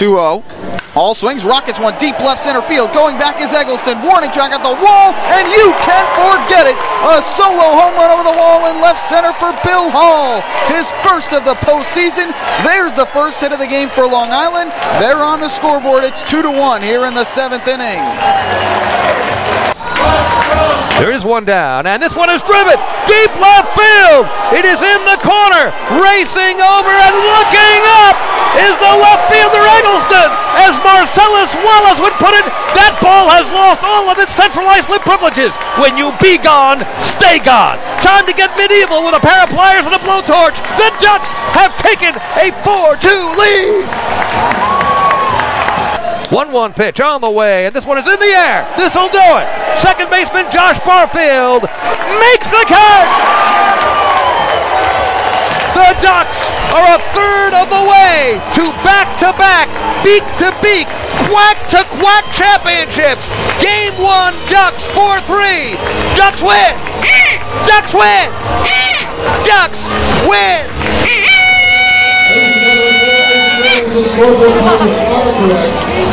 2-0. All swings, rockets one deep left center field. Going back is Eggleston. Warning track at the wall, and you can't forget it. A solo home run over the wall in left center for Bill Hall. His first of the postseason. There's the first hit of the game for Long Island. They're on the scoreboard. It's 2-1 here in the 7th inning. There is one down, and this one is driven deep left field. It is in the corner. Racing over and looking up is the left fielder Eggleston. As Marcellus Wallace would put it, that ball has lost all of its centralized lip privileges. When you be gone, stay gone. Time to get medieval with a pair of pliers and a blowtorch. The Ducks have taken a 4-2 lead. 1-1 pitch on the way, and this one is in the air. This'll do it. Second baseman Josh Barfield makes the catch. The Ducks are a third of the way to back-to-back, beak-to-beak, quack-to-quack championships. Game 1, Ducks 4-3. Ducks win. Ducks win. Ducks win.